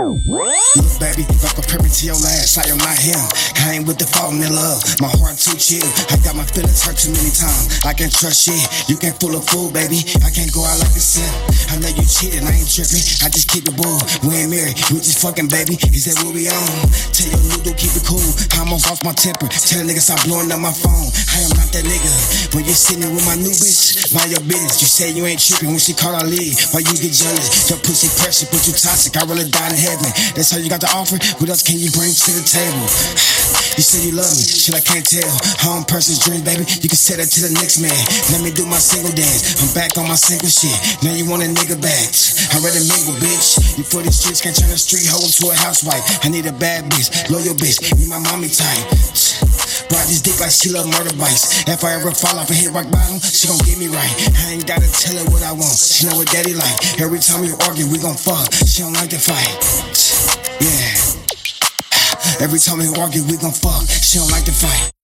Look, baby, don't compare me to your last. I am not him. I ain't with the falling in love. My heart too chill. I got my feelings hurt too many times. I can't trust shit. You can't fool a fool, baby. I can't go out like a simp. I know you cheating. I ain't tripping. I just keep it bull. We ain't married. We just fucking, baby. Is that what we on? Tell your new dude keep it cool. I'm off my temper. Tell niggas stop blowing up my phone. I am not that nigga. When you're sitting with my new bitch, mind your business. You say you ain't tripping when she call I leave. Why you get jealous? Your pussy pressure, put you toxic. I really die in heaven. That's all you got to offer. What else can you bring to the table? You say you love me, shit I can't tell. Home person's dream, baby. You can say that to the next man. Let me do my single dance. I'm back on my single shit. Now you want a nigga back. I ready mingle, bitch. You for these streets can't turn a street hoe into a housewife. I need a bad bitch, loyal bitch. Be my mommy type. Ride this dick like she love murder bikes. If I ever fall off and hit rock bottom, she gon' get me right. I ain't gotta tell her what I want. She know what daddy like. Every time we argue, we gon' fuck. She don't like to fight. Yeah. Every time we argue, we gon' fuck. She don't like to fight.